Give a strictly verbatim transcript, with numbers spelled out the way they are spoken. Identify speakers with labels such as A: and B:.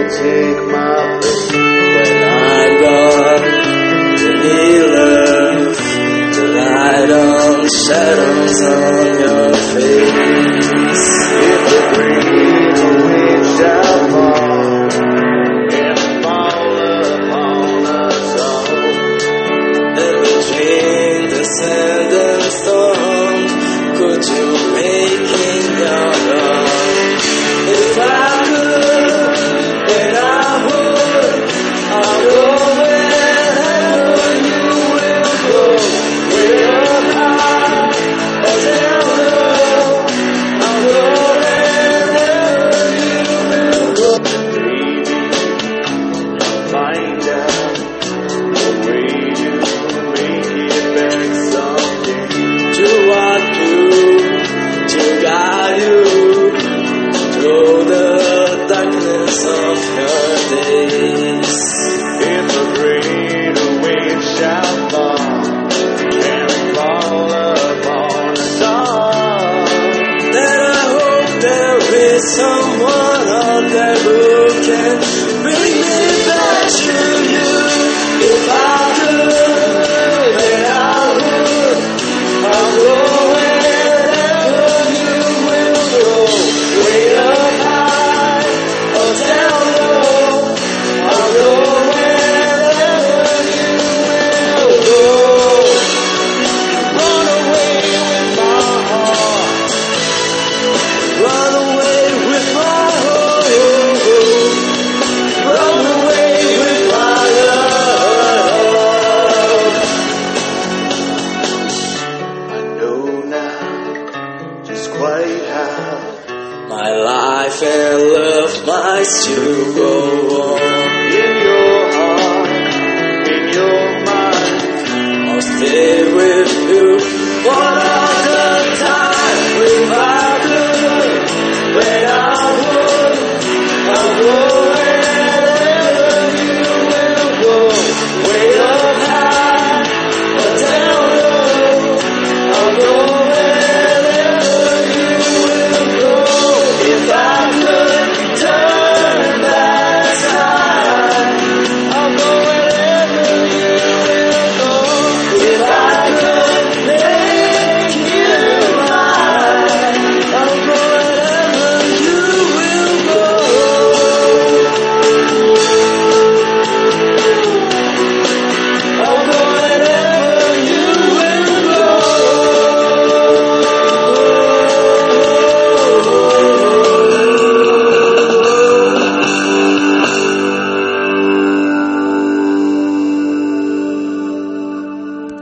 A: take my place. When I'm gone, you need love to light on shadows on your face. If the breeze of wind shall fall and fall upon us all, and between the sand and storm, could you make it your love? If I could, then I would. I'll go wherever you will go. Way up high or down low. I'll go wherever you will go. Maybe you'll find out the way you make it back someday. To walk through, to guide you through the darkness of your days. If a greater wind shall fall and fall upon us all, then I hope there is someone out there who can bring me back to you. If I could, then I would. I'll go wherever you will go. Way up high or down low. I'll go wherever you will go. Run away with my heart. Run away with my heart. Run away with my love. I know now just quite how my life and love might still go on. In your heart, in your mind, I'll stay with you.